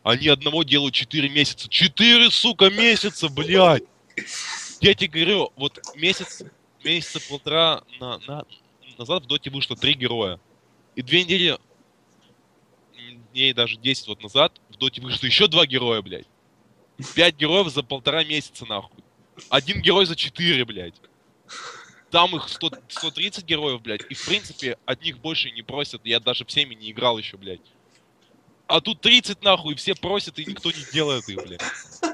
Они одного делают 4 месяца. 4, сука, месяца, блядь! Я тебе говорю, вот месяца полтора назад в Доте вышло 3 героя. И 2 недели, дней даже 10 вот назад, в Доте вышло еще 2 героя, блядь. 5 героев за 1,5 месяца, нахуй. 1 герой за 4, блядь. Там их 130 героев, блядь. И, в принципе, от них больше не просят. Я даже всеми не играл еще, блядь. А тут 30, нахуй, и все просят, и никто не делает их, блядь.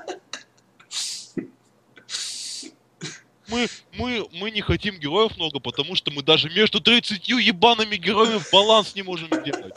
Мы не хотим героев много, потому что мы даже между 30 ебаными героями баланс не можем делать.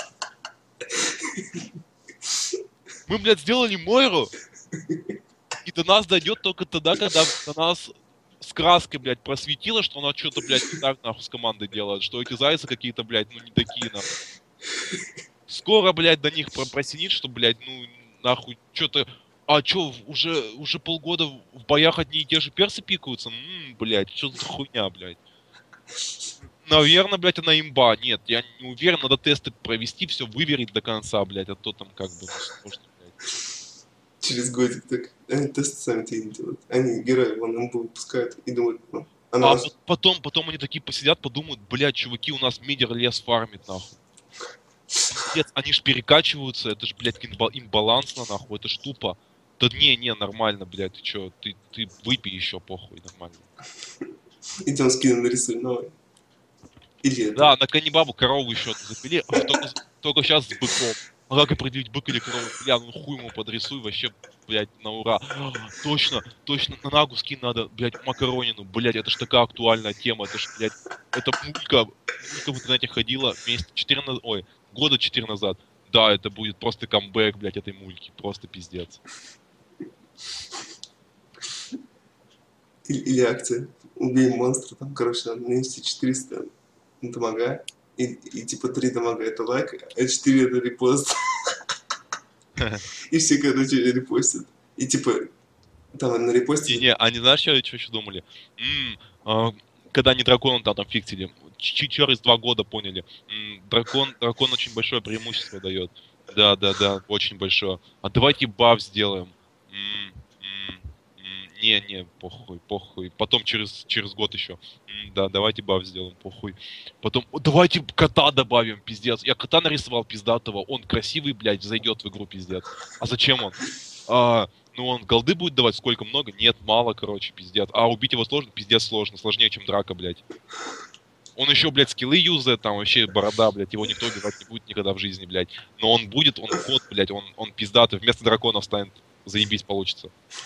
Мы, блядь, сделали Мойру, и до нас дойдет только тогда, когда до нас с краской, блядь, просветило, что она что-то, блядь, не так, нахуй, с командой делает, что эти зайцы какие-то, блядь, ну, не такие, нахуй. Скоро, блядь, до них просинит, что, блядь, ну, нахуй, что-то... А чё, уже полгода в боях одни и те же персы пикаются? Блядь, что за хуйня, блядь? Наверное, блядь, она имба. Нет, я не уверен, надо тесты провести, все выверить до конца, блядь, а то там как бы, ну, сложно, блядь. Через годик так. Они тесты сами тебе не делают. Они герои вон имбу выпускают и думают, ну, она... А потом они такие посидят, подумают, блядь, чуваки, у нас мидер лес фармит, нахуй. Пиздец, они ж перекачиваются, это ж, блядь, имбалансно, нахуй, это ж тупо. Да не, нормально, блядь, ты чё, ты выпей еще, похуй, нормально. Идем скин нарисуем новый. Или это... Да, на каннибабу корову еще запили, только сейчас с быком. А как определить, бык или корову? Бля, ну хуй ему подрисуй, вообще, блядь, на ура. Точно, на нагу скин надо, блядь, макаронину. Блядь, это ж такая актуальная тема, это ж, блядь, это мулька в интернете ходила года 4 назад. Да, это будет просто камбэк, блядь, этой мульки, просто пиздец. Или акция. Убей монстра, там, короче, надо нанести 400 дамага. И типа 3 дамага это лайк, а 4 это репост. И все, короче, репостят. И типа, там на репосте... Не, они знаешь, что еще думали? Когда они дракона там фиксили, через 2 года поняли. Дракон очень большое преимущество дает. Да, очень большое. А давайте баф сделаем. Не, похуй. Потом через год еще. Да, давайте баф сделаем, похуй. Потом, давайте кота добавим, пиздец. Я кота нарисовал пиздатого, он красивый, блядь, зайдет в игру, пиздец. А зачем он? Ну, он голды будет давать сколько? Много? Нет, мало, короче, пиздец. А убить его сложно? Пиздец сложно. Сложнее, чем драка, блядь. Он еще, блядь, скиллы юзает, там вообще борода, блядь. Его никто убивать не будет никогда в жизни, блядь. Но он будет, он кот, блядь, он пиздатый. Вместо драконов станет, заебись получится.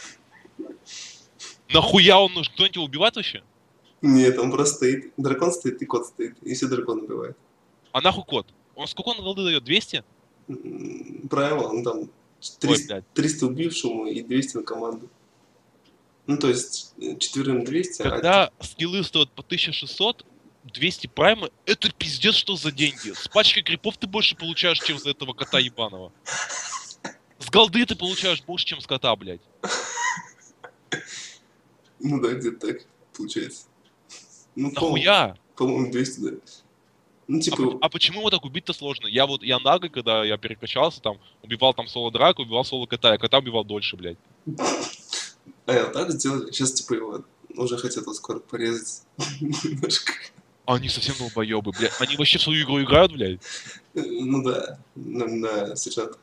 Нахуя он нужен? Кто-нибудь его убивает вообще? Нет, он просто стоит. Дракон стоит и кот стоит. И все дракон убивает. А нахуй кот? Он сколько он голды дает? 200? Правило, он там 300 убившему и 200 на команду. Ну, то есть, 4 200, когда скиллы стоят по 1600, 200 прайма, это пиздец, что за деньги. С пачкой крипов ты больше получаешь, чем за этого кота ебаного. С голды ты получаешь больше, чем с кота, блядь. Ну да, где-то так получается. Ну, нахуя? По-моему, 200, да. Ну, типа... А почему его так убить-то сложно? Я Нага, когда я перекачался, там, убивал там соло-драку, убивал соло-кота, я кота убивал дольше, блядь. А я так сделали? Сейчас, типа, его уже хотят скоро порезать. Немножко. Они совсем долбоебы, блядь. Они вообще в свою игру играют, блядь? Ну да, на сержант.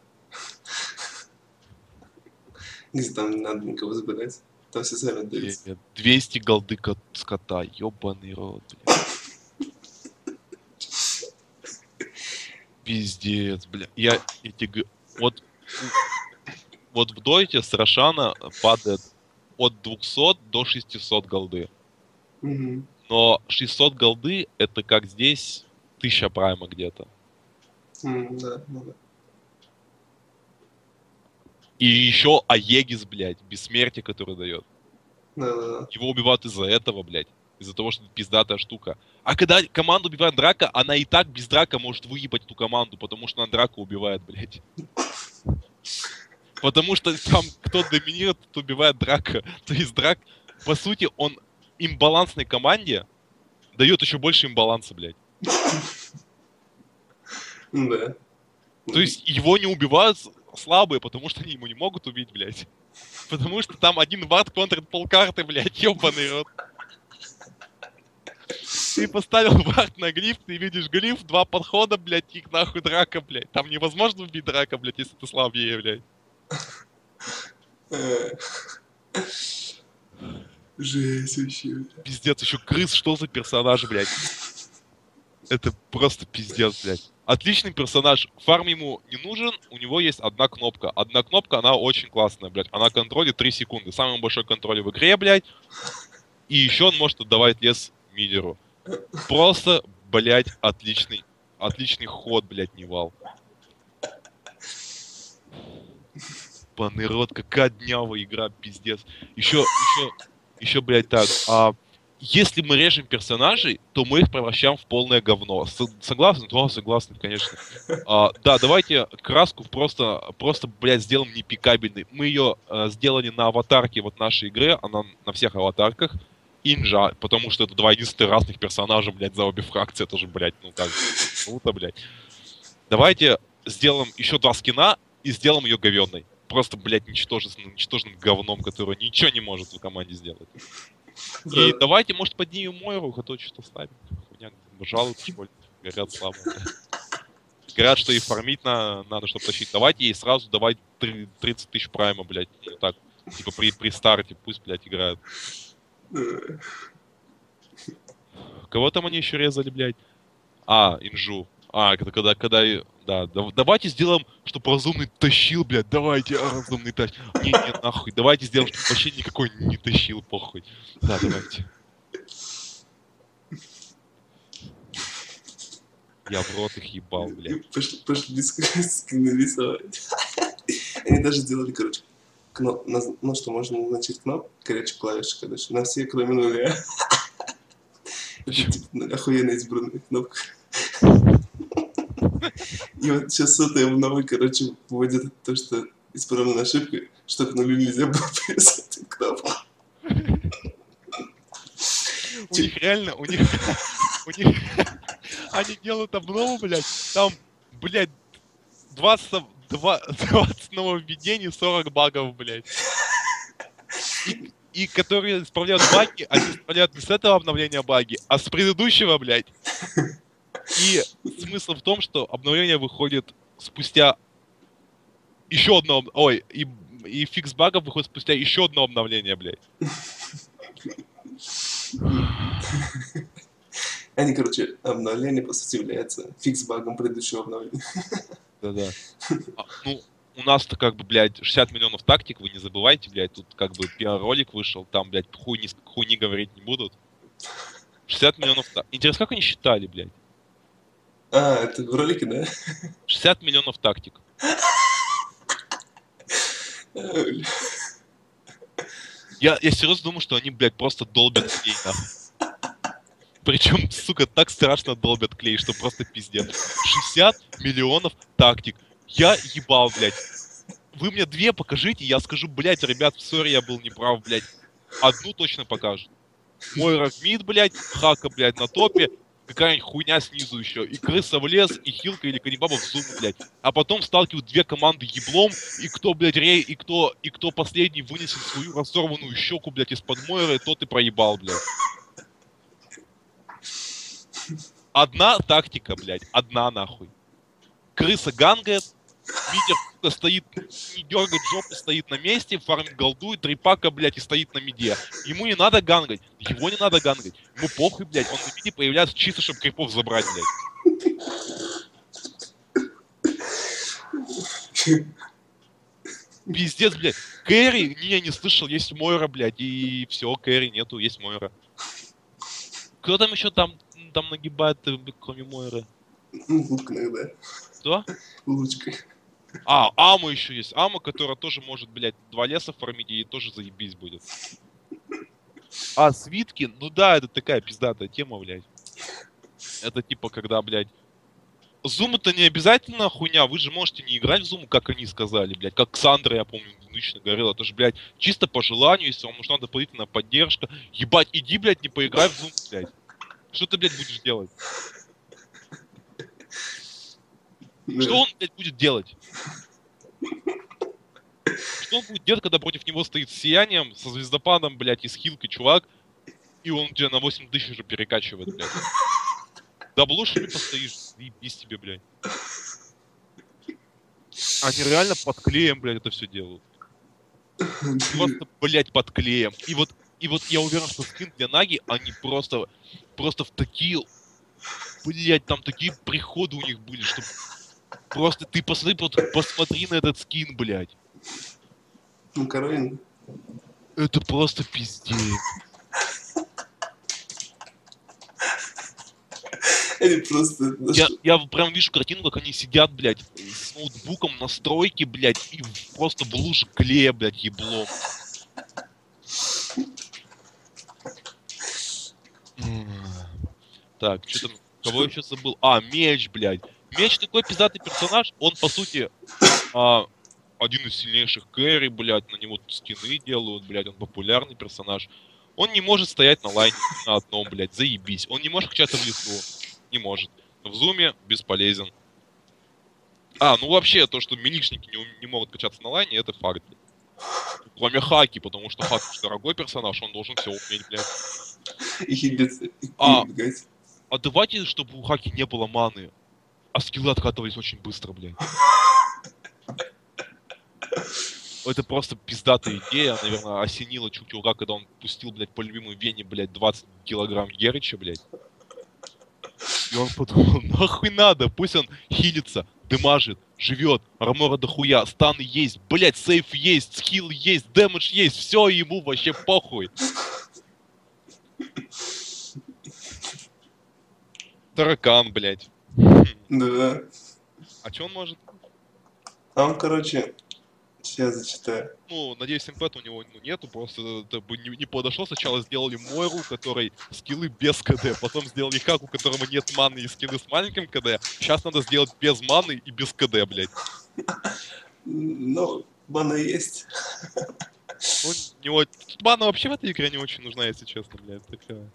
Где там не надо никого забирать. Там все сами отдаются. Нет, 200 голды с кота, ёбаный рот, блядь. Пиздец, бля. Вот в Дойте с Рошана падает от 200 до 600 голды. Угу. Но 600 голды это как здесь 1000 прайма где-то. Да, ну да. И еще Аегис, блядь, бессмертие, который дает. Да. Его убивают из-за этого, блядь. Из-за того, что это пиздатая штука. А когда команду убивает драка, она и так без драка может выебать эту команду, потому что она драку убивает, блядь. Потому что там кто доминирует, тот убивает драка. То есть драк, по сути, он имбалансной команде дает еще больше имбаланса, блядь. Да. То есть его не убивают слабые, потому что они ему не могут убить, блядь. Потому что там один вард контрит полкарты, блядь, ёбаный рот. Ты поставил вард на глиф, ты видишь глиф, 2 подхода, блядь, и нахуй драка, блядь. Там невозможно убить драка, блядь, если ты слабее, блядь. Жесть вообще. Пиздец, еще крыс, что за персонаж, блядь? Это просто пиздец, блядь. Отличный персонаж, фарм ему не нужен, у него есть одна кнопка. Одна кнопка, она очень классная, блядь. Она контролит 3 секунды. Самый большой контроль в игре, блядь. И еще он может отдавать лес мидеру. Просто, блядь, отличный ход, блядь, Невал. Паный рот, какая днявая игра, пиздец. Еще, блядь, так. Если мы режем персонажей, то мы их превращаем в полное говно. Согласен? Да, согласен, конечно. Да, давайте краску просто, блядь, сделаем непикабельной. Мы ее сделали на аватарке вот нашей игры, она на всех аватарках. Инжа, потому что это 2 единственных разных персонажа, блядь, за обе фракции. Это же, блядь, ну как, круто, блядь. Давайте сделаем еще 2 скина и сделаем ее говенной. Просто, блядь, ничтожным говном, который ничего не может в команде сделать. И давайте, может, поднимем Мойру, а то что-то ставим. Хуйня, жалуют, что ли, говорят слабо. Говорят, что и фармить надо, чтобы тащить. Давайте ей сразу давать 30 тысяч прайма, блядь. Ну так, типа при старте, пусть, блядь, играют. Кого там они еще резали, блядь? Инжу. Когда... Да, давайте сделаем, чтобы разумный тащил, блядь. Давайте, разумный тащил. Не, нахуй. Давайте сделаем, чтобы вообще никакой не тащил, похуй. Да, давайте. Я в рот их ебал, блядь. Пошли скины рисовать. Они даже сделали, короче, ну что, можно назначить кнопку, короче, клавиши, короче, на все, кроме нуля. Это типа охуенно избранная кнопка. И вот сейчас сотая в новый, короче, вводит то, что исправлена ошибка, что к нулю нельзя было привязать эту кнопку. У них реально, у них... Они делают обнову, блядь, там, блядь, 20 нововведений, 40 багов, блядь. И которые исправляют баги, они исправляют не с этого обновления баги, а с предыдущего, блядь. И смысл в том, что обновление выходит спустя еще одно... Ой, и фикс багов выходит спустя еще одно обновление, блядь. Они, короче, обновление, по сути, является фикс-багом предыдущего обновления. Да-да. Ну, у нас-то как бы, блядь, 60 миллионов тактик, вы не забывайте, блядь, тут как бы пиар-ролик вышел, там, блядь, хуйни говорить не будут. 60 миллионов тактик. Интересно, как они считали, блядь? Это в ролике, да? 60 миллионов тактик. Я серьезно думаю, что они, блядь, просто долбят клей, нахуй. Причем, сука, так страшно долбят клей, что просто пиздец. 60 миллионов тактик. Я ебал, блядь. Вы мне 2 покажите, я скажу, блядь, ребят, сори, я был неправ, блядь. Одну точно покажут. Мойра в мид, блядь, Хака, блядь, на топе, какая-нибудь хуйня снизу еще. И крыса в лес, и хилка или каннибаба в зум, блядь. А потом сталкивают 2 команды еблом, и кто, блядь, и кто последний вынесет свою разорванную щеку, блядь, из-под Мойры, тот и проебал, блядь. Одна тактика, блядь, одна нахуй. Крыса гангает, Мидер стоит, не дергает жопу, стоит на месте, фармит голду, 3 пака, блядь, и стоит на миде. Ему не надо гангать, его не надо гангать. Ему похуй, блядь, он на миде появляется чисто, чтобы крипов забрать, блядь. Пиздец, блядь. Кэрри, не слышал, есть Мойра, блядь, и все, Кэрри нету, есть Мойра. Кто там еще там нагибает, кроме Мойры? Лук иногда. Что? Лучкой. Ама еще есть. Ама, которая тоже может, блядь, 2 леса фармить, и тоже заебись будет. Свитки, ну да, это такая пиздатая тема, блядь. Это типа, когда, блядь, Зум это не обязательно хуйня, вы же можете не играть в Зум, как они сказали, блядь. Как Ксандра, я помню, лично говорил, это же, блядь, чисто по желанию, если вам нужна дополнительная поддержка. Ебать, иди, блядь, не поиграй в Зум, блядь. Что ты, блядь, будешь делать? Что он, блядь, будет делать? Что он будет делать, когда против него стоит с сиянием, со звездопадом, блядь, и с хилкой чувак, и он тебя на 8000 уже перекачивает, блядь. Да лучше не постоишь, заебись тебе, блядь. Они реально под клеем, блядь, это все делают. Просто, блядь, под клеем. И вот я уверен, что скин для Наги, они просто в такие, блядь, там такие приходы у них были, что просто ты посмотри на этот скин, блядь. Ну, Каролина. Это просто пиздец. Они просто... Я прям вижу картину, как они сидят, блядь, с ноутбуком на стройке, блядь, и просто в луже клея, блядь, еблом. Так, что там, кого я еще забыл? А, Меч, блядь. Меч такой пиздатый персонаж, он, по сути, один из сильнейших кэрри, блядь, на него скины делают, блядь, он популярный персонаж. Он не может стоять на лайне на одном, блядь, заебись. Он не может качаться в лесу, не может. В зуме бесполезен. Ну вообще, то, что милишники не могут качаться на лайне, это факт. Кроме Хаки, потому что Хаки дорогой персонаж, он должен все уметь, блядь. И хилиться, и бегать. А давайте, чтобы у Хаки не было маны, а скиллы откатывались очень быстро, блядь. Это просто пиздатая идея, наверное, осенила чувака, когда он пустил, блядь, по любимой Вене, блядь, 20 килограмм Герича, блядь. И он подумал, нахуй надо, пусть он хилится, дымажит, живет, армора дохуя, станы есть, блядь, сейф есть, скилл есть, дэмэдж есть, все ему вообще похуй. Таракан, блядь. Да. А что он может? Он, короче, сейчас зачитаю. Ну, надеюсь, импэта у него нету, просто это бы не подошло. Сначала сделали Мойру, у которой скиллы без КД, потом сделали Хаку, у которого нет маны и скиллы с маленьким КД. Сейчас надо сделать без маны и без КД, блядь. Ну, мана есть. Ну, мана вообще в этой игре не очень нужна, если честно, блядь. Такая.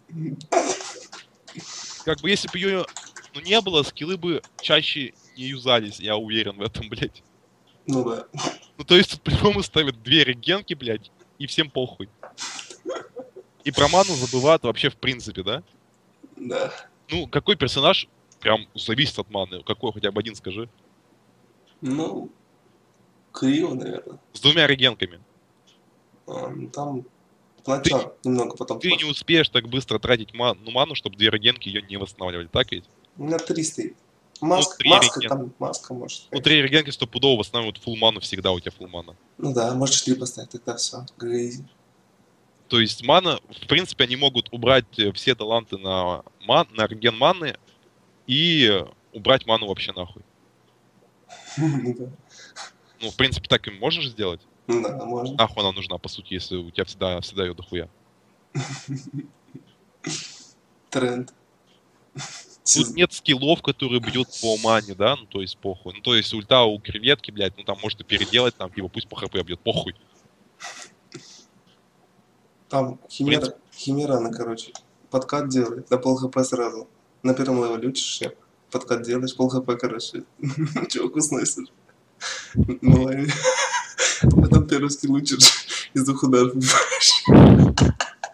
Как бы если бы ее не было, скиллы бы чаще не юзались, я уверен в этом, блядь. Ну да. Ну то есть тут по-любому ставят 2 регенки, блядь, и всем похуй. И про ману забывают вообще в принципе, да? Да. Ну, какой персонаж прям зависит от маны? Какой хотя бы один скажи? Ну, Крио, наверное. С 2 регенками. Там сначала немного, потом... Ты не успеешь так быстро тратить ману, чтобы 2 регенки ее не восстанавливали, так ведь? У меня 3 стоит. Маска, там маска может. Ну, 3 регенки стопудово восстанавливают фулл ману всегда, у тебя фулл мана. Ну да, может 4 поставить, тогда все, грейзи. То есть мана, в принципе, они могут убрать все таланты на реген маны и убрать ману вообще нахуй. Ну, в принципе, так и можешь сделать. Ну да, можно. Нахуй она нужна, по сути, если у тебя всегда ее дохуя. Тренд. Тут нет скиллов, которые бьют по мане, да? Ну, то есть похуй. Ну, то есть ульта у креветки, блядь, ну там можно переделать, там, типа, пусть по хп бьет, похуй. Там Химера, она, короче, подкат делает, на пол хп сразу. На первом левеле учишь, подкат делаешь, пол хп, короче. Чуваку сносишь. Ну, ладно. Потом первый скилл учишь, из 2 ударов убиваешь.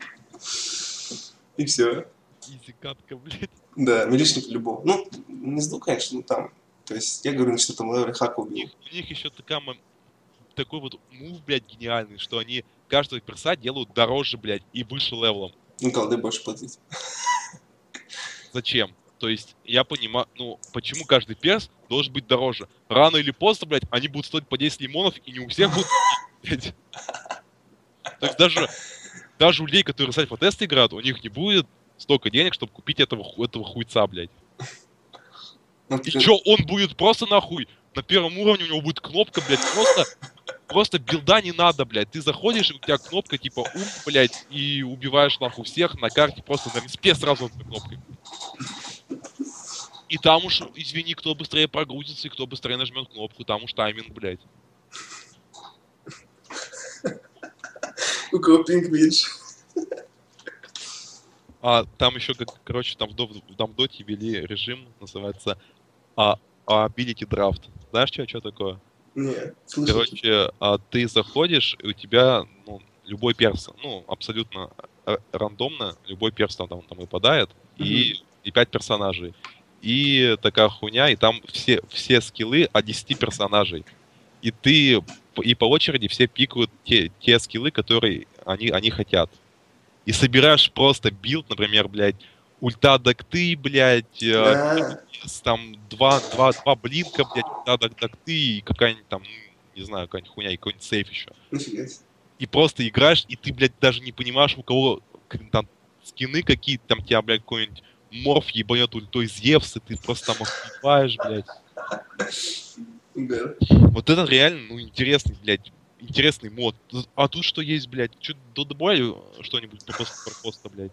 И все. Изи катка, блядь. Да, милишник любого. Ну, не с 2, конечно, ну там. То есть, я говорю, на 4 левеле Хаку убил. У них еще такой вот мув, блядь, гениальный, что они каждого перса делают дороже, блядь, и выше левелом. Ну, колды больше платить. Зачем? То есть, я понимаю, ну, почему каждый перс должен быть дороже? Рано или поздно, блядь, они будут стоить по 10 лимонов, и не у всех будут, блядь. То есть, даже у людей, которые с альфа-теста играют, у них не будет столько денег, чтобы купить этого хуйца, блядь. И чё, он будет просто нахуй? На первом уровне у него будет кнопка, блядь, просто билда не надо, блядь. Ты заходишь, и у тебя кнопка типа блядь, и убиваешь нахуй всех на карте просто на респе сразу этой кнопкой. И там уж, извини, кто быстрее прогрузится и кто быстрее нажмет кнопку, там уж тайминг, блядь. У кого пинг меньше. А там еще, короче, там в доте ввели режим, называется Ability Draft. Знаешь, что такое? Не, слышал. Короче, ты заходишь, и у тебя, ну, любой персон, ну, абсолютно рандомно, любой персон там выпадает, и 5 персонажей. И такая хуйня, и там все скиллы от 10 персонажей. И по очереди все пикают те скиллы, которые они хотят. И собираешь просто билд, например, блядь, ульта дакты, блядь, А, там два блинка, блядь, ульта дакты и какая-нибудь там, ну, не знаю, какая-нибудь хуйня, и какой-нибудь сейф еще. нифига себе. И просто играешь, и ты, блядь, даже не понимаешь, у кого там скины какие-то, там тебя, блядь, какой-нибудь морф ебанет ультой Зевс, и ты просто там охуеваешь, блядь. Да. Вот это реально, ну, интересный, блядь, интересный мод. А тут что есть, блядь? Чё, добавили что-нибудь про поста, блядь?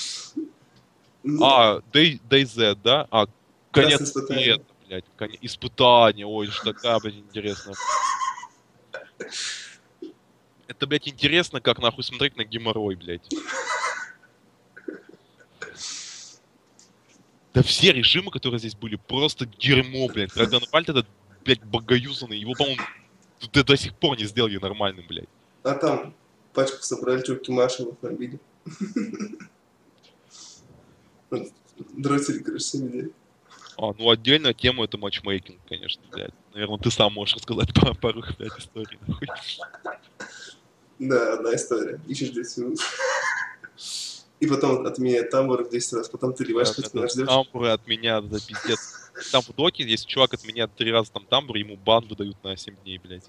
Ну, DayZ, да? красное Конец испытание. света, блядь. Испытание, ой, что такая, блядь, интересная. Это, блядь, интересно, как нахуй смотреть на геморрой, блядь. Да все режимы, которые здесь были, просто дерьмо, блядь. Драгонфальт этот, блядь, богоюзанный. Его, по-моему, до сих пор не сделали нормальным, блядь. А там пачку собрали, чуваки Машевых набили. Дротили, короче, все видели. Ну отдельная тема это матчмейкинг, конечно, блядь. Наверное, ты сам можешь рассказать пару, блядь, историй, нахуй. Да, одна история. Ищешь 10 минут. И потом отменяет тамбур в 10 раз. Потом ты ливаешь, хоть ты ждешь. Тамбуры отменяют, за пиздец. Там в доке, если чувак отменяет 3 раза там тамбур, ему бан выдают на 7 дней, блядь.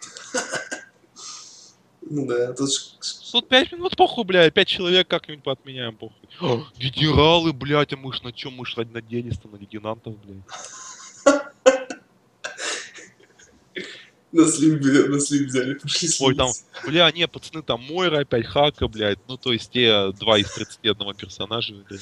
Ну да, тут... Тут 5 минут, похуй, блядь, 5 человек как-нибудь поотменяем, похуй. Генералы, блядь, а мы ж на чем? Мы ж наделись-то на лейтенантов, блядь. На слив взяли, пошли слив. Ой, там, бля, не, пацаны, там Мойра опять, Хака, блядь. Ну, то есть те 2 из 31 персонажа, блядь.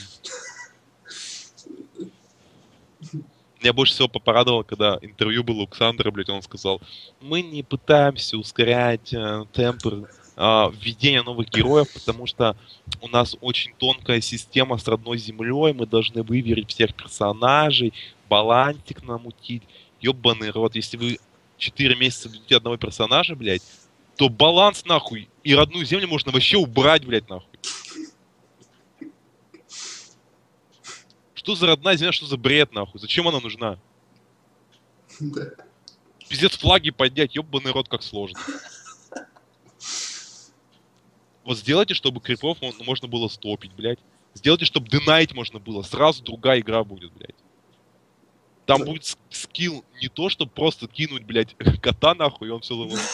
Меня больше всего порадовало, когда интервью было у Ксандра, блядь, он сказал, мы не пытаемся ускорять темпы введения новых героев, потому что у нас очень тонкая система с родной землей, мы должны выверить всех персонажей, балансик намутить. Ёбаный рот, если вы 4 месяца ведете одного персонажа, блядь, то баланс, нахуй, и родную землю можно вообще убрать, блядь, нахуй. Что за родная земля, что за бред, нахуй? Зачем она нужна? Да. Пиздец, флаги поднять, ёбаный рот, как сложно. Вот сделайте, чтобы крипов можно было стопить, блядь. Сделайте, чтобы денайт можно было. Сразу другая игра будет, блядь. Там Да. будет скилл не то, чтобы просто кинуть, блядь, кота нахуй, и он все заводит.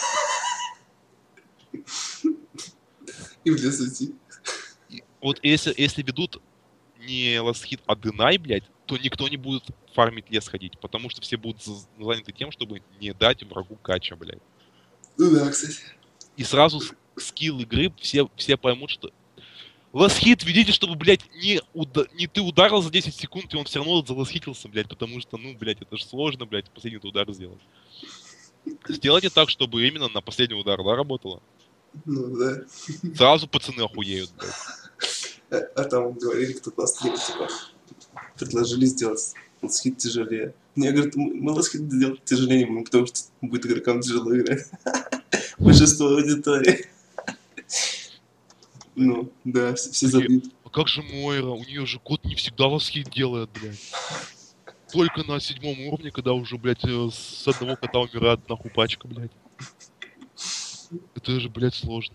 И в лес уйти. Вот если ведут не Last Hit, а Deny, блядь, то никто не будет фармить лес ходить, потому что все будут заняты тем, чтобы не дать врагу кача, блядь. Ну да, кстати. И сразу скилл игры все поймут, что Last Hit ведите, чтобы, блядь, не ты ударил за 10 секунд, и он все равно заласхитился, блядь, потому что, ну, блядь, это же сложно, блядь, последний удар сделать. Сделайте так, чтобы именно на последний удар, да, работало. Ну да. Сразу пацаны охуеют, блядь. А там говорили, кто-то на стриме, типа, предложили сделать ласхит тяжелее. Мне говорят, мы ласхит сделать тяжелее не будем, потому что будет игрокам тяжело играть. Большинство аудитории. Ну, да, все забьют. А как же Мойра? У нее же кот не всегда ласхит делает, блядь. Только на 7 уровне, когда уже, блядь, с одного кота умирает нахуй пачка, блядь. Это же, блядь, сложно.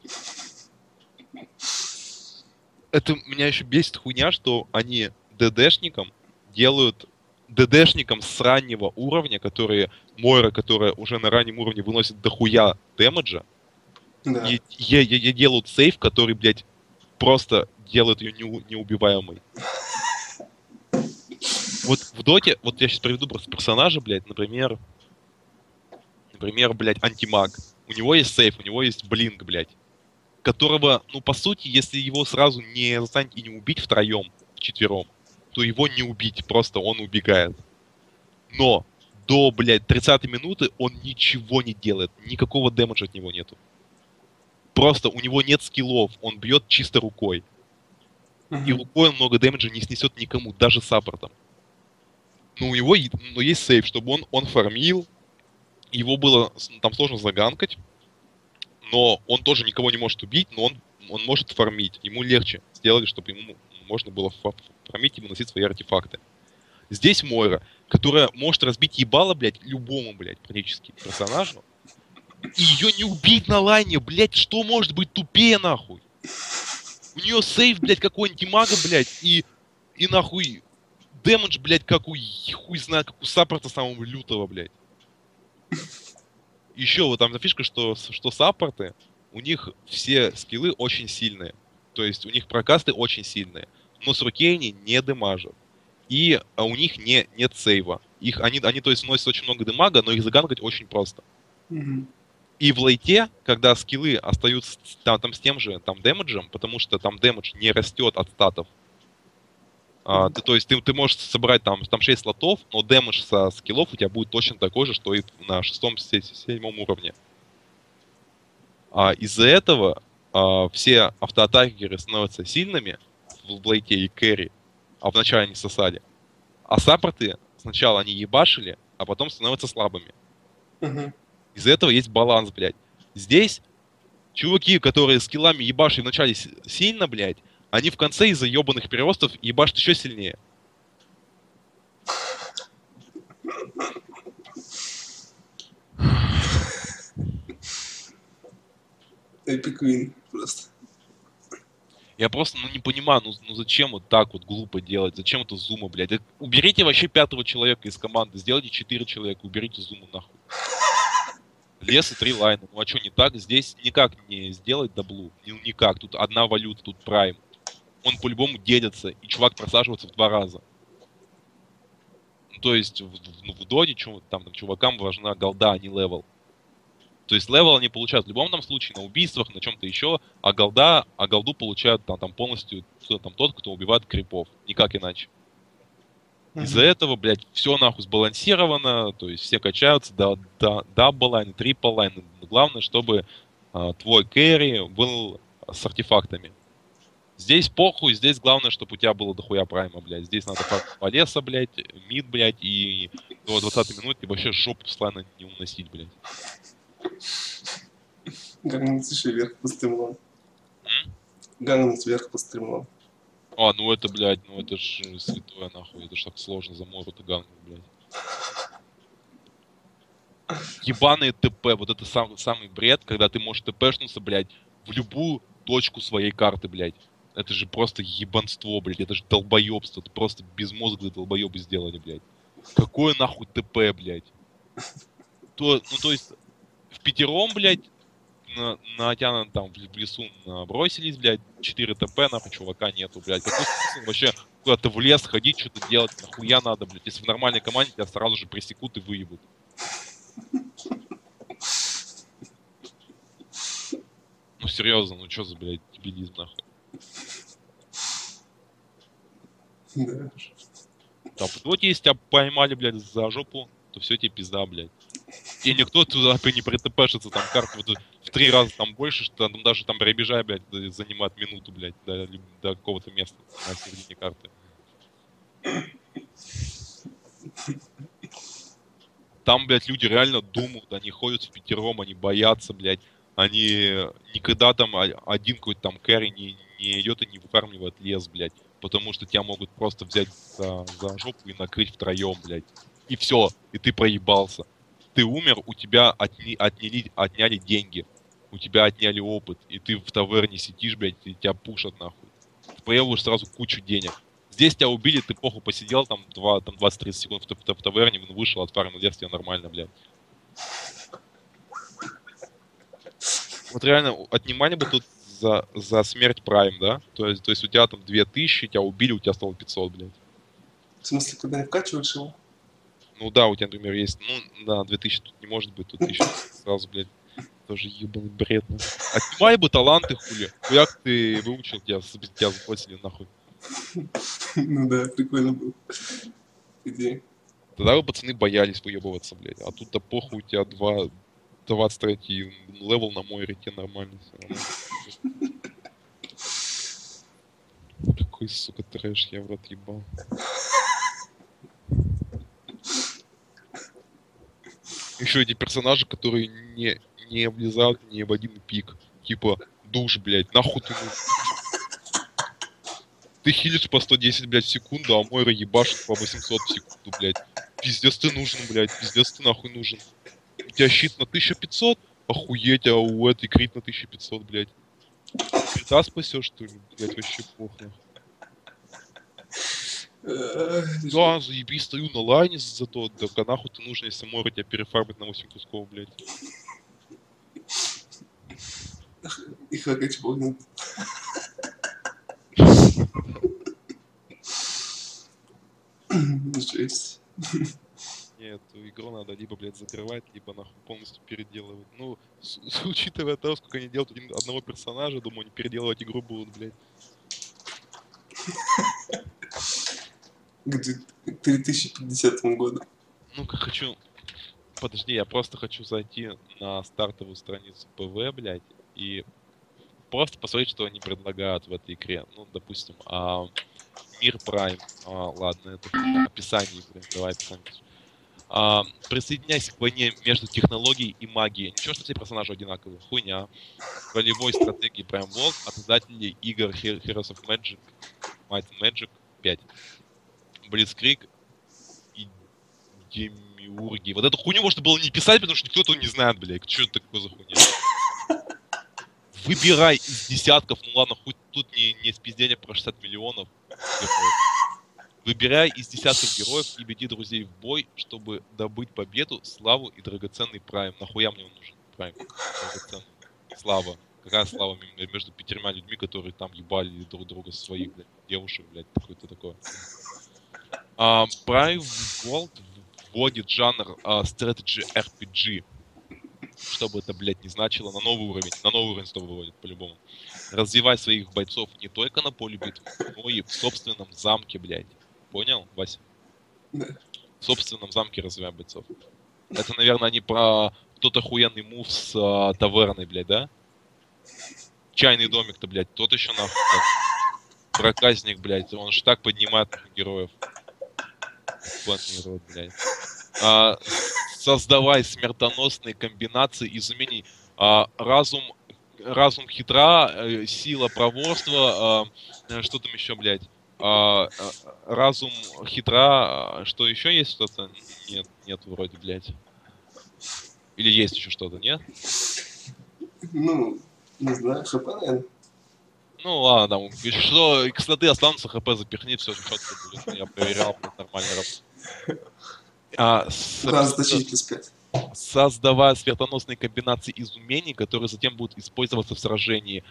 Это меня еще бесит хуйня, что они ДДшникам делают ДДшникам с раннего уровня, Мойра, которая уже на раннем уровне выносит дохуя дэмэджа, Да. и делают сейф, который, блядь, просто делает ее неубиваемой. Вот в доте, вот я сейчас приведу просто персонажа, блядь, например, блядь, антимаг. У него есть сейф, у него есть блинк, блядь, которого, ну, по сути, если его сразу не застанет и не убить втроем, вчетвером, то его не убить, просто он убегает. Но до, блядь, 30-й минуты он ничего не делает, никакого дэмэджа от него нету. Просто у него нет скиллов, он бьет чисто рукой. И рукой он много дэмэджа не снесет никому, даже саппортом. Но у него есть сейф, чтобы он фармил, Его было там сложно заганкать, но он тоже никого не может убить, но он может фармить. Ему легче сделали, чтобы ему можно было фармить и выносить свои артефакты. Здесь Мойра, которая может разбить ебало, блядь, любому, блядь, практически персонажу. И ее не убить на лайне, блядь, что может быть тупее, нахуй? У нее сейф, блядь, какой-нибудь мага, блядь, и нахуй дэмэдж, блядь, как у хуй знает, как у саппорта самого лютого, блядь. Еще вот там фишка, что саппорты, у них все скиллы очень сильные. То есть у них прокасты очень сильные. Но с руки они не дэмажат. И у них нет сейва. Они, то есть, носят очень много дэмага, но их заганкать очень просто. И в лейте, когда скиллы остаются там с тем же там дэмэджем, потому что там дэмэдж не растет от статов. То есть ты можешь собрать там 6 слотов, но дэмэдж со скиллов у тебя будет точно такой же, что и на 6-7 уровне. Из-за этого все автоатакеры становятся сильными в лейте и кэрри, а вначале они сосали. А саппорты сначала они ебашили, а потом становятся слабыми. Из-за этого есть баланс, блядь. Здесь чуваки, которые скиллами ебашили вначале сильно, блядь, они в конце из-за ебаных переростов ебашат еще сильнее. Эпик Вин просто. Я просто, не понимаю, ну зачем вот так вот глупо делать? Зачем это зума, блядь? Уберите вообще 5-го человека из команды, сделайте 4 человека, уберите зуму нахуй. Лес и 3 лайна. Ну а что не так? Здесь никак не сделать даблу. Никак. Тут одна валюта, тут прайм. Он по-любому делится, и чувак просаживается в 2 раза. Ну, то есть в доде там чувакам важна голда, а не левел. То есть левел они получают в любом там случае на убийствах, на чем-то еще, а голду получают там полностью там тот, кто убивает крипов. Никак иначе. Из-за этого, блядь, все нахуй сбалансировано, то есть все качаются до дабл-лайн, трипл-лайн. Главное, чтобы твой кэрри был с артефактами. Здесь похуй, здесь главное, чтобы у тебя было дохуя прайма, блядь. Здесь надо по леса, блядь, мид, блядь, и до 20 минут и вообще жопу с лайна не уносить, блядь. Ганнец еще вверх по стримлам. Ганнец вверх по стримлам. Ну это, блядь, ну это ж святое, нахуй. Это ж так сложно за мору-то ганнуть, блядь. Ебаные ТП, вот это самый бред, когда ты можешь ТПшнуться, блядь, в любую точку своей карты, блядь. Это же просто ебанство, блядь, это же долбоебство. Это просто безмозглые долбоебы сделали, блядь. Какое нахуй ТП, блядь? То есть, в пятером, блядь, на тебя там в лесу бросились, блядь, 4 ТП, нахуй, чувака нету, блядь. Какой смысл вообще куда-то в лес ходить, что-то делать, нахуя надо, блядь. Если в нормальной команде тебя сразу же пресекут и выебут. Ну серьезно, ну что за, блядь, дебилизм, нахуй. Да. Да, вот если тебя поймали, блядь, за жопу, то все тебе пизда, блядь. И никто туда не притпшится, там карта вот в 3 раза там больше, что там даже там перебежай, блядь, занимает минуту, блядь, до какого-то места на середине карты. Там, блядь, люди реально думают, они ходят в пятером, они боятся, блядь. Они никогда там один какой-то там кэрри не идет и не выфармливает лес, блядь. Потому что тебя могут просто взять за жопу и накрыть втроем, блядь. И все, и ты проебался. Ты умер, у тебя отняли деньги. У тебя отняли опыт. И ты в таверне сидишь, блядь, и тебя пушат нахуй. Ты проебываешь сразу кучу денег. Здесь тебя убили, ты похуй посидел там 20-30 секунд в таверне, вышел, отфармил лес, тебе нормально, блядь. Вот реально, отнимали бы тут за смерть Прайм, да? То есть у тебя там 2000, тебя убили, у тебя стало 500, блядь. В смысле, когда не вкачиваешь его? Ну да, у тебя, например, есть, ну да, 2000 тут не может быть, тут 1000 сразу, блядь. Тоже ебаный бред. Отнимай бы таланты, хули. Хуяк ты выучил, тебя заплатили нахуй. Ну да, прикольно было. Идея. Тогда бы пацаны боялись выебываться, блядь. А тут-то похуй, у тебя 23 левел на мой рете нормально. Какой, сука, трэш, я в рот ебал. еще эти персонажи, которые не влезают ни в один пик. Типа, душ, блядь, нахуй ты нужен? Ты хилишь по 110, блядь, в секунду, а Мойра ебашит по 800 в секунду, блядь. Пиздец ты нужен, блядь, пиздец ты нахуй нужен. У тебя щит на 1500? Охуеть, а у этой крит на 1500, блядь. Крита спасешь, что ли, блядь, вообще плохо. Да, заебись, стою на лайне зато, да нахуй ты нужен, если Мойра тебя перефармит на 8 кусков, блядь. И хакач погнут. Жесть. Нет, эту игру надо либо, блядь, закрывать, либо нахуй полностью переделывать. Ну, учитывая то, сколько они делают одного персонажа, думаю, они переделывать игру будут, блядь. К 3050 году. Ну-ка, хочу... Подожди, я просто хочу зайти на стартовую страницу ПВ, блядь, и просто посмотреть, что они предлагают в этой игре. Ну, допустим, Мир Прайм. Ладно, это описание игры. Давай описание. Присоединяйся к войне между технологией и магией. Ничего, что все персонажи одинаковые. Хуйня. Ролевой стратегии Prime World от создателей игр Heroes of Magic, Might and Magic 5. Blitzkrieg и Демиурги. Вот эту хуйню можно было не писать, потому что никто этого не знает, блядь. Что это такое за хуйня? Выбирай из десятков, ну ладно, хоть тут не спиздение про 60 миллионов героев. Выбирай из десятков героев и веди друзей в бой, чтобы добыть победу, славу и драгоценный прайм. Нахуя мне он нужен? Прайм. Драгоценный. Слава. Какая слава между 5 людьми, которые там ебали друг друга со своих, блядь, девушек, блядь, какое-то такое. Prime World вводит жанр Strategy RPG. Что бы это, блядь, не значило, на новый уровень снова выводит, по-любому. Развивай своих бойцов не только на поле битвы, но и в собственном замке, блядь. Понял, Вася? Да. В собственном замке развивай бойцов. Это, наверное, они про тот охуенный мув с таверной, блядь, да? Чайный домик-то, блядь, тот еще нахуй, блядь. Проказник, блядь, он же так поднимает героев. Ебаный рот, блядь. Создавай смертоносные комбинации из умений. Разум хитра, сила проворства, что там еще, блядь? Разум хитра, что еще есть что-то? Нет, вроде, блядь. Или есть еще что-то, нет? Ну, не знаю, ХП, наверное. Ну ладно, там, что, кстати, останутся, ХП запихни, все четко будет. Я проверял, нормально работает. Затащить плюс 5. Создавая смертоносные комбинации из умений, которые затем будут использоваться в сражении.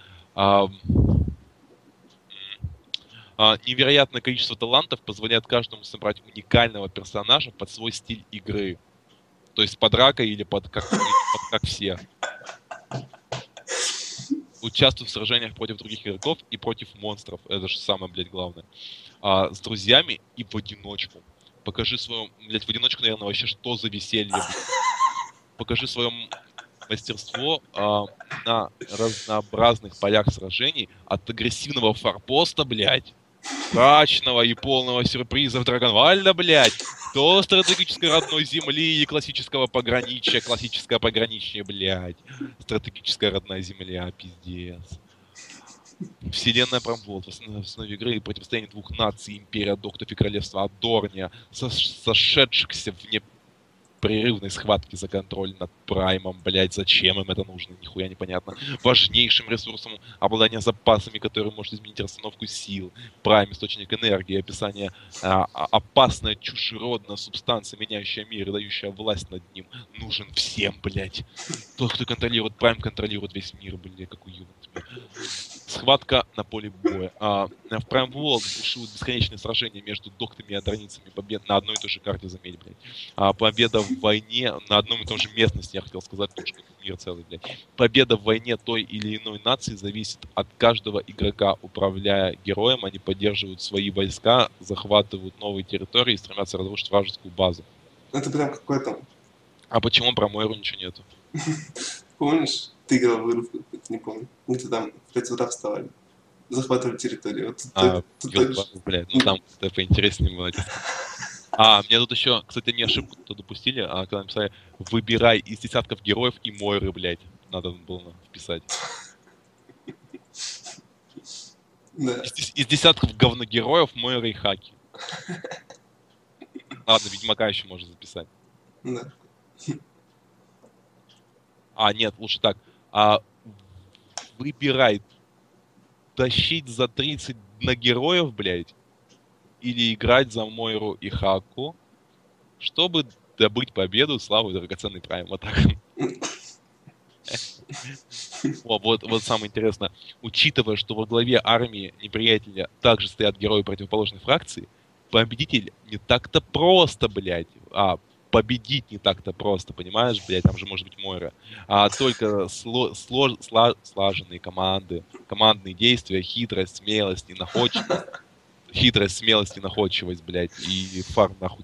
Невероятное количество талантов позволяет каждому собрать уникального персонажа под свой стиль игры. То есть под рака или под как все. Участвуй в сражениях против других игроков и против монстров. Это же самое, блядь, главное. С друзьями и в одиночку. Покажи свое, блядь, в одиночку, наверное, вообще что за веселье, блядь. Покажи свое мастерство на разнообразных полях сражений. От агрессивного форпоста, блядь, мрачного и полного сюрпризов Драгонвальда, блядь, до стратегической родной земли и классическое пограничье, блядь. Стратегическая родная земля, пиздец. Вселенная Промволт, в основе игры противостояние двух наций, империя доктов и королевства Адорния, сошедшихся в непрерывной схватке за контроль над Праймом, блять, зачем им это нужно, нихуя непонятно. Важнейшим ресурсом обладание запасами, который может изменить расстановку сил. Прайм, источник энергии, описание опасная чужеродная субстанция, меняющая мир и дающая власть над ним, нужен всем, блять. Тот, кто контролирует Прайм, контролирует весь мир, блять, как уютно тебе. Схватка на поле боя. В Prime World бушуют бесконечные сражения между доктами и адорницами. Победа на одной и той же карте, заметь, блядь. Победа в войне на одном и том же местности, я хотел сказать, потому что мир целый, блядь. Победа в войне той или иной нации зависит от каждого игрока. Управляя героем, они поддерживают свои войска, захватывают новые территории и стремятся разрушить вражескую базу. Это прям какой-то... А почему про Мойру ничего нету? Помнишь? Ты играл в игру, не помню. Мы-то там в 5 утра вставали. Захватывали территорию. Вот блядь, ну там это поинтереснее было. Мне тут еще, кстати, не ошибку тут допустили, когда написали, выбирай из десятков героев и Мойры, блядь. Надо было вписать. Да. Из десятков говногероев Мойры и Хаки. Ладно, Ведьмака еще можно записать. Да. Нет, лучше так. Выбирай, тащить за 30 на героев, блядь, или играть за Мойру и Хаку, чтобы добыть победу, славу и драгоценный прайм. Вот так. Вот самое интересное. Учитывая, что во главе армии неприятеля также стоят герои противоположной фракции, победитель не так-то просто, блядь. Победить не так-то просто, понимаешь, блядь, там же может быть Мойра. Только слаженные команды, командные действия, хитрость, смелость и находчивость. Хитрость, смелость и находчивость, блядь, и фарм, нахуй,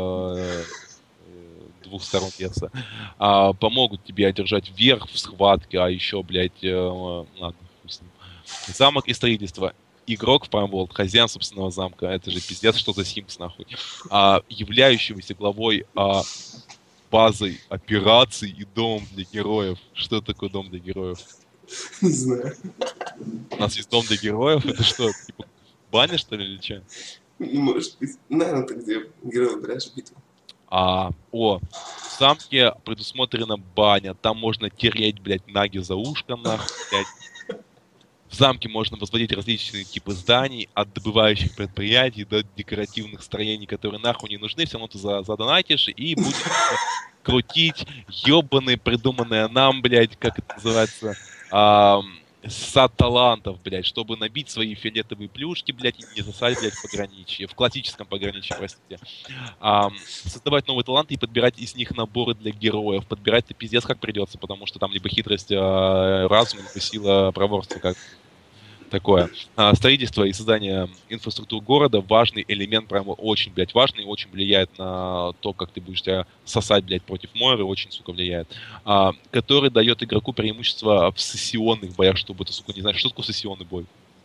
двух сторон леса, помогут тебе одержать верх в схватке, еще, блядь, ладно, хуй с ним. Замок и строительство. Игрок в Prime World, хозяин собственного замка, это же пиздец, что за Sims, нахуй. Являющегося главой базой операций и домом для героев. Что такое дом для героев? Не знаю. У нас есть дом для героев, это что, типа, баня, что ли, или что? Не может быть. Наверное, это где герой выбираешь битву. В замке предусмотрена баня, там можно тереть, блядь, наги за ушком, нахуй, блядь. В замке можно возводить различные типы зданий, от добывающих предприятий до декоративных строений, которые нахуй не нужны, все равно ты задонатишь и будешь крутить ёбаные, придуманные нам, блядь, как это называется, сад талантов, блядь, чтобы набить свои фиолетовые плюшки, блядь, и не засать, блядь, в пограничье, в классическом пограничье, простите. Создавать новые таланты и подбирать из них наборы для героев. Подбирать-то пиздец как придется, потому что там либо хитрость разума, либо сила проворства, как такое. Строительство и создание инфраструктуры города важный элемент, прямо очень, блядь, важный, очень влияет на то, как ты будешь тебя сосать, блядь, против Мойры, очень, сука, влияет. Который дает игроку преимущество в сессионных боях, чтобы ты, сука, не знаешь, что такое сессионный бой.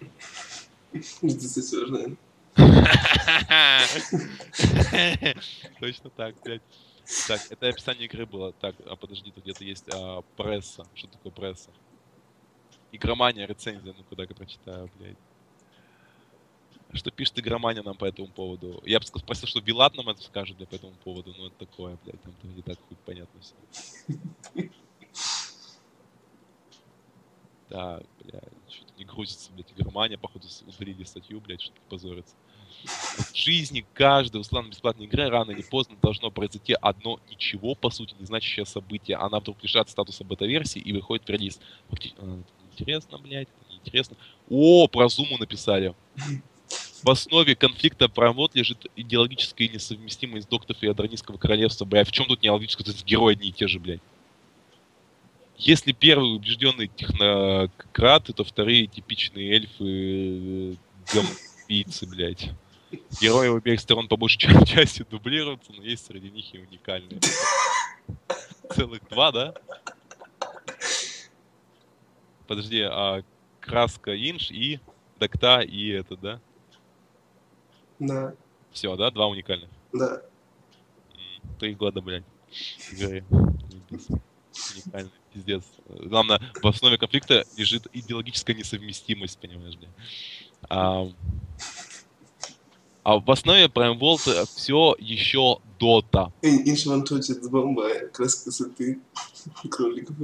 Точно так, блядь. Так, это описание игры было. Так, подожди, тут где-то есть пресса. Что такое пресса? Игромания, рецензия, ну куда-ка прочитаю, блядь. Что пишет Игромания нам по этому поводу? Я бы спросил, что Вилат нам это скажет, по этому поводу, но это такое, блядь, там-то не так хуй понятно все. Так, блядь, что-то не грузится, блядь, Игромания, походу, удалили статью, блядь, чтобы позориться. В жизни каждой условно-бесплатной игры рано или поздно должно произойти одно ничего, по сути, не значащее событие. Она вдруг лишает статуса бета-версии и выходит в релиз. Интересно, блядь, интересно. Про Зуму написали. В основе конфликта Prime World лежит идеологическая несовместимость доктов и Адронийского королевства. Блядь, в чем тут неологическое? Тут герои одни и те же, блядь. Если первые убежденные технократы, то вторые типичные эльфы, гамбийцы, блядь. Герои обеих сторон по большей части дублируются, но есть среди них и уникальные. Целых 2, да? Подожди, Краска Инж и Докта и это, да? Да. Все, да? 2 уникальных? Да. 3 года, блядь. Игры. Уникальный, пиздец. Главное, в основе конфликта лежит идеологическая несовместимость, понимаешь, блядь. В основе Prime World все еще Дота. Инж ванточит с бомбой, краска красоты, кроликов.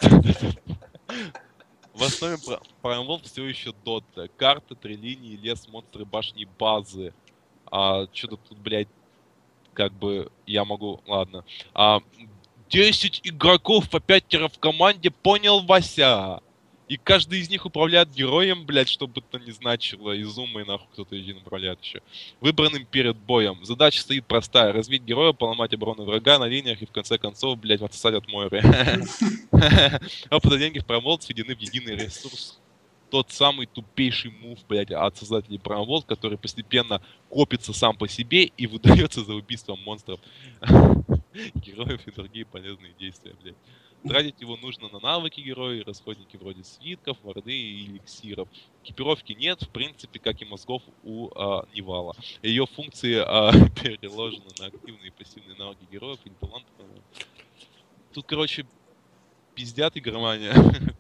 В основе Prime World все еще Дота. Карта, 3 линии, лес, монстры, башни, базы. Что-то тут, блядь, как бы я могу... Ладно. 10 игроков по 5 в команде, понял, Вася? И каждый из них управляет героем, блядь, чтобы это не значило. И Зума, и нахуй кто-то один управляет еще. Выбранным перед боем. Задача стоит простая. Развить героя, поломать оборону врага на линиях и в конце концов, блядь, отсосать от Мойры. Опыта деньги в Prime World сведены в единый ресурс. Тот самый тупейший мув, блядь, от создателей Prime World, который постепенно копится сам по себе и выдается за убийством монстров, героев и другие полезные действия, блядь. Тратить его нужно на навыки героя, расходники вроде свитков, варды и эликсиров. Экипировки нет, в принципе, как и мозгов у Невала. Ее функции переложены на активные и пассивные навыки героев или талантов. Тут, короче, пиздят игромания.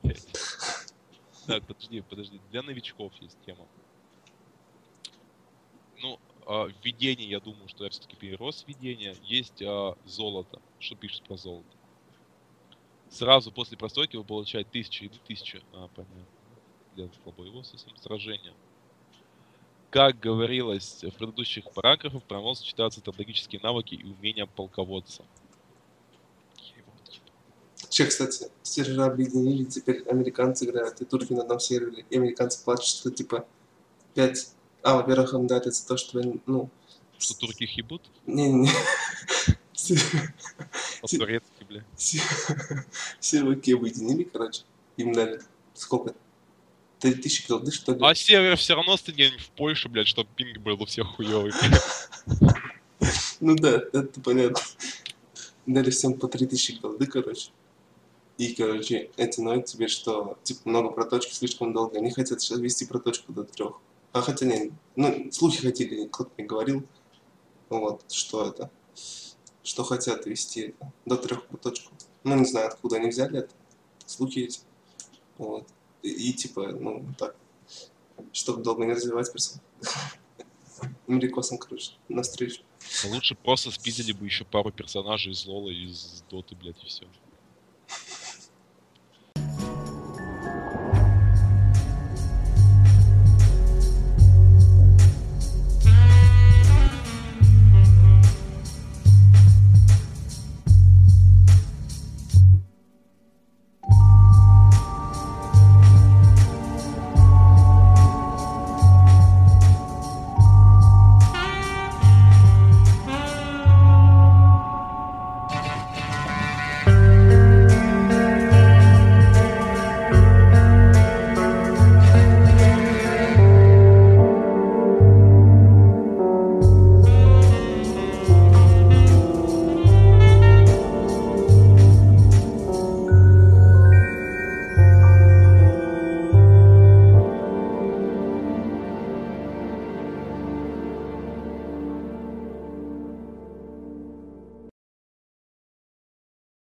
Так, подожди. Для новичков есть тема. Ну, введение, я думаю, что я все-таки перерос введение. Есть золото. Что пишет про золото? Сразу после простройки вы получаете 1000 или 1000. Понятно. Для слабоего совсем сражения. Как говорилось в предыдущих параграфах, про мозг читаются стратегические навыки и умения полководца. Че, кстати, сервера объединили, теперь американцы играют, и турки на одном сервере, и американцы платят, что типа 5... во-первых, им дали за то, что, ну... Что турки их ебут? Не-не-не. По-турецки, бля. Серваки объединили, короче. Им дали сколько? 3000 голды, что ли? А сервер все равно стоит где-нибудь в Польше, блядь, чтобы пинг был у всех хуёвый. Ну да, это понятно. Дали всем по 3000 голды, короче. И, короче, эти ноют тебе, что, типа, много проточки слишком долго. Они хотят сейчас вести проточку до 3. А хотя не, ну, слухи хотели, кто-то мне говорил, вот, что это, что хотят вести до 3 проточку. Ну, не знаю, откуда они взяли это, слухи эти, вот. И типа, ну, так, чтобы долго не развивать персонаж. Америкосом, короче, на встречу. Лучше просто спиздили бы еще пару персонажей из Лола и из Доты, блядь, и все.